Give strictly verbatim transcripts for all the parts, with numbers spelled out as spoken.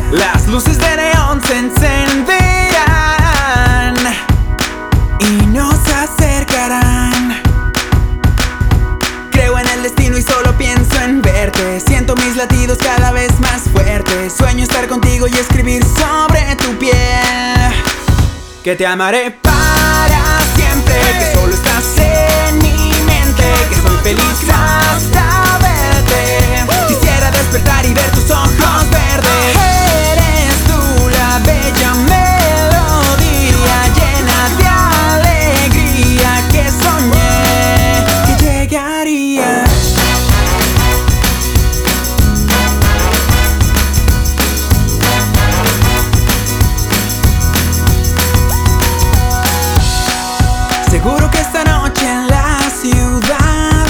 Las luces de neón se encenderán y nos acercarán. Creo en el destino y solo pienso en verte. Siento mis latidos cada vez más fuertes. Sueño estar contigo y escribir sobre tu piel que te amaré para siempre, que solo estás en mi mente, que soy feliz hasta verte. Quisiera despertar y ver tus ojos verdes. Eres tú la bella melodía llena de alegría que soñé que llegaría. Seguro que esta noche en la ciudad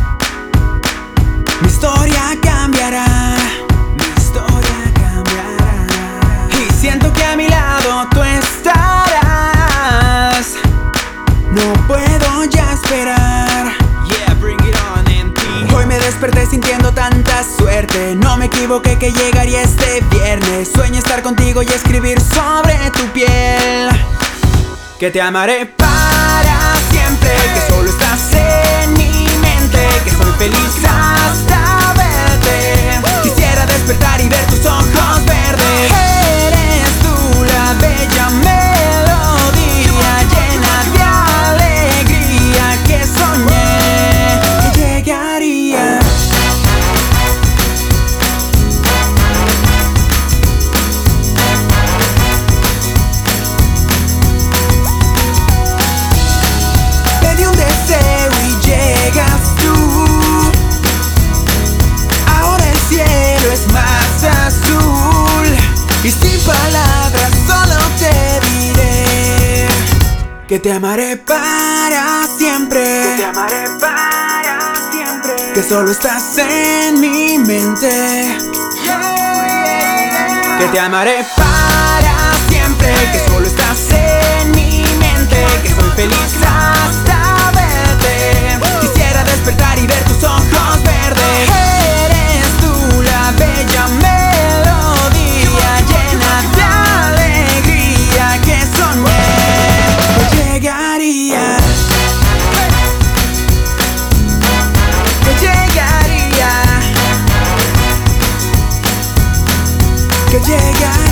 mi historia cambiará, mi historia cambiará. Y siento que a mi lado tú estarás. No puedo ya esperar. Yeah, bring it on, M P. Hoy me desperté sintiendo tanta suerte. No me equivoqué que llegaría este viernes. Sueño estar contigo y escribir sobre tu piel que te amaré para siempre, que solo estás en mi mente, que soy feliz hasta verte. Quisiera despertar y ver tus ojos verdes. Eres tú la bella melodía llena de alegría que soñé que llegaría. Y sin palabras solo te diré que te amaré para siempre, que te amaré para siempre, que solo estás en mi mente, yeah. Que te amaré para siempre, que solo estás en mi mente, que soy feliz hasta verte. Quisiera despertar y ver tus ojos verdes. Eres tú la bella melodía llena de alegría que soñé que llegaría, que llegaría, que llegaría.